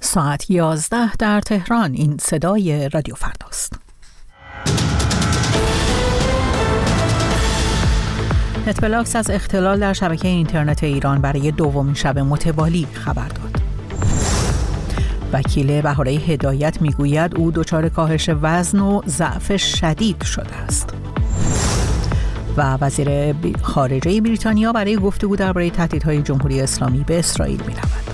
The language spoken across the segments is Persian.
ساعت 11 در تهران. این صدای رادیو فرداست. نتبلاکس از اختلال در شبکه اینترنت ایران برای دومین شب متوالی خبر داد. وکیل بهاره هدایت میگوید او دچار کاهش وزن و ضعف شدید شده است. و وزیر خارجه بریتانیا برای گفتگو درباره تهدیدهای جمهوری اسلامی به اسرائیل می‌رود.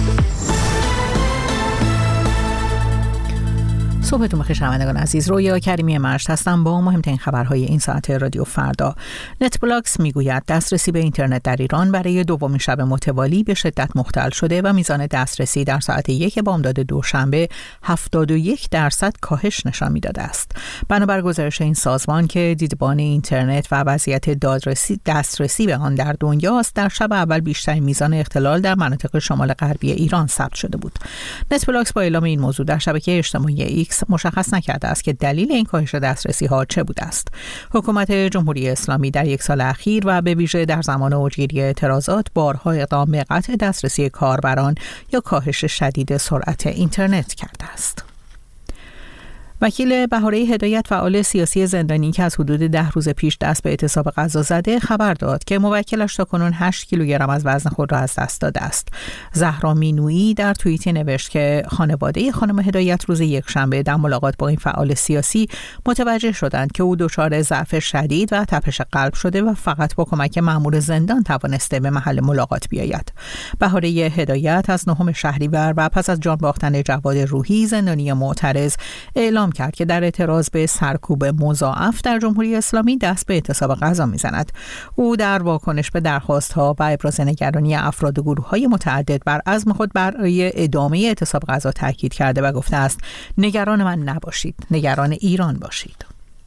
صبحتون بخیر شنوندگان عزیز، رویا کریمی مرشد هستم با مهمترین خبرهای این ساعت رادیو فردا. نتبلاکس میگوید دسترسی به اینترنت در ایران برای دومین شب متوالی به شدت مختل شده و میزان دسترسی در ساعت 1 بامداد دوشنبه 71% کاهش نشان میداده است. بنابر گزارش این سازمان که دیدبان اینترنت و وضعیت دسترسی به آن در دنیاست، در شب اول بیشترین میزان اختلال در مناطق شمال غربی ایران ثبت شده بود. نتبلاکس با اعلام این موضوع در شبکه اجتماعی ایکس مشخص نکرده است که دلیل این کاهش دسترسی ها چه بوده است. حکومت جمهوری اسلامی در یک سال اخیر و به ویژه در زمان اوجگیری اعتراضات بارها اقدام به قطع دسترسی کاربران یا کاهش شدید سرعت اینترنت کرده است. وکیل بهاره هدایت، فعال سیاسی زندانی که از حدود 10 روز پیش دست به اعتصاب غذا زده، خبر داد که موکلش تاکنون 8 کیلوگرم از وزن خود را از دست داده است. زهرا مینویی در توییتی نوشت که خانواده خانم هدایت روز یکشنبه در ملاقات با این فعال سیاسی متوجه شدند که او دچار ضعف شدید و تپش قلب شده و فقط با کمک مأمور زندان توانسته به محل ملاقات بیاید. بهاره هدایت از 9 شهریور و پس از جان باختن جواد روحی، زندانی معترض، اعلام کرد که در اعتراض به سرکوب مضاعف در جمهوری اسلامی دست به اعتصاب غذا می‌زند. او در واکنش به درخواست‌ها و ابراز نگرانی افراد و گروه‌های متعدد بر عزم خود برای ادامه اعتصاب غذا تاکید کرده و گفته است: نگران من نباشید، نگران ایران باشید.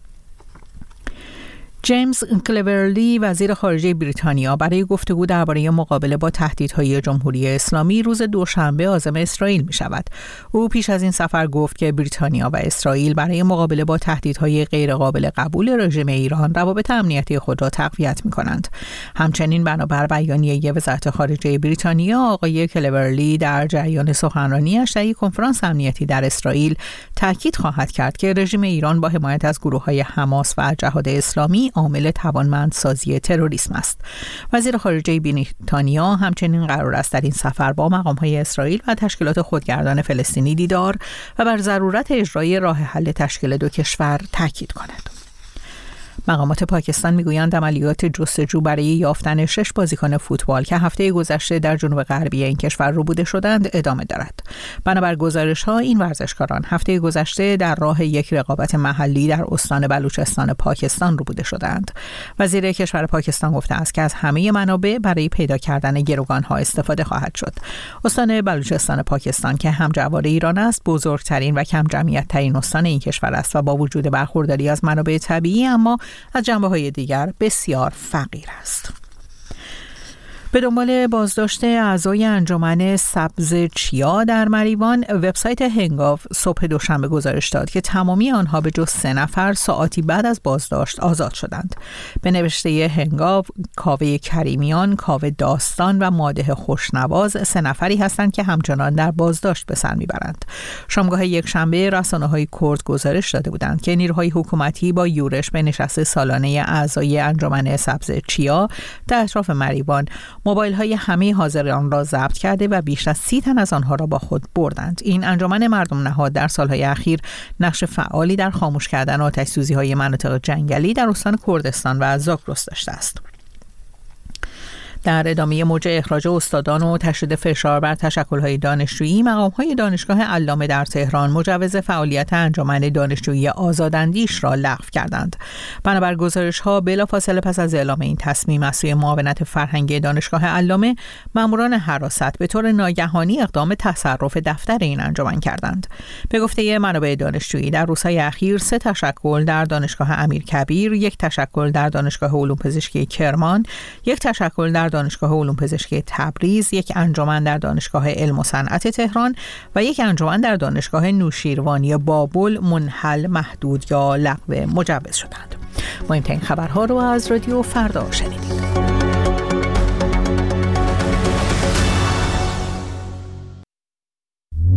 جیمز کلورلی، وزیر خارجه بریتانیا، برای گفتگو درباره مقابله با تهدیدهای جمهوری اسلامی روز دوشنبه عازم اسرائیل می شود. او پیش از این سفر گفت که بریتانیا و اسرائیل برای مقابله با تهدیدهای غیرقابل قبول رژیم ایران روابط امنیتی خود را تقویت می کنند. همچنین بنابر بیانیه وزارت خارجه بریتانیا، آقای کلورلی در جریان سخنرانی‌اش در یک کنفرانس امنیتی در اسرائیل تاکید خواهد کرد که رژیم ایران با حمایت از گروه‌های حماس و جهاد اسلامی عامل توانمندسازی تروریسم است. وزیر خارجه بریتانیا همچنین قرار است در این سفر با مقام‌های اسرائیل و تشکیلات خودگردان فلسطینی دیدار و بر ضرورت اجرای راه حل تشکیل دو کشور تاکید کند. مقامات پاکستان میگویند عملیات جستجو برای یافتن 6 بازیکن فوتبال که هفته گذشته در جنوب غربی این کشور ربوده شدند ادامه دارد. بنابر گزارش‌ها این ورزشکاران هفته گذشته در راه یک رقابت محلی در استان بلوچستان پاکستان ربوده شدند. وزیر کشور پاکستان گفته است که از همه منابع برای پیدا کردن گروگان‌ها استفاده خواهد شد. استان بلوچستان پاکستان که همجوار ایران است، بزرگترین و کم جمعیت‌ترین استان این کشور است و با وجود برخورداری از منابع طبیعی اما از جنبه‌های دیگر بسیار فقیر است. به دنبال بازداشت اعضای انجمن سبز چیا در مریوان، وبسایت هنگاو صبح دوشنبه گزارش داد که تمامی آنها به جز 3 نفر ساعتی بعد از بازداشت آزاد شدند. به نوشته هنگاو، کاوه کریمیان، کاوه داستان و مادح خوشنواز 3 نفری هستند که همچنان در بازداشت به سر میبرند. شامگاه یکشنبه رسانه‌های کرد گزارش داده بودند که نیروهای حکومتی با یورش به نشست سالانه اعضای انجمن سبز چیا در اطراف مریوان موبایل های همه حاضران را ضبط کرده و بیش از 30 تن از آنها را با خود بردند. این انجمن مردم نهاد در سالهای اخیر نقش فعالی در خاموش کردن آتش‌سوزی های مناطق جنگلی در استان کردستان و زاگرس داشته است. در ادامه موج اخراج استادان و تشدید فشار بر تشکل‌های دانشجویی، مقام‌های دانشگاه علامه در تهران مجوز فعالیت انجمن دانشجویی آزاداندیش را لغو کردند. بنابر گزارش‌ها بلافاصله پس از اعلام این تصمیم از سوی معاونت فرهنگی دانشگاه علامه، ماموران حراست به طور ناگهانی اقدام تصرف دفتر این انجمن کردند. به گفته منابع دانشجویی، در روزهای اخیر 3 تشکل در دانشگاه امیرکبیر، 1 تشکل در دانشگاه علوم پزشکی کرمان، 1 تشکل در دانشگاه علوم پزشکی تبریز، 1 انجمن در دانشگاه علم و صنعت تهران و 1 انجمن در دانشگاه نوشیروانی بابل منحل، محدود یا لغو مجوز شدند. مهمترین خبرها رو از رادیو فردا شنیدید.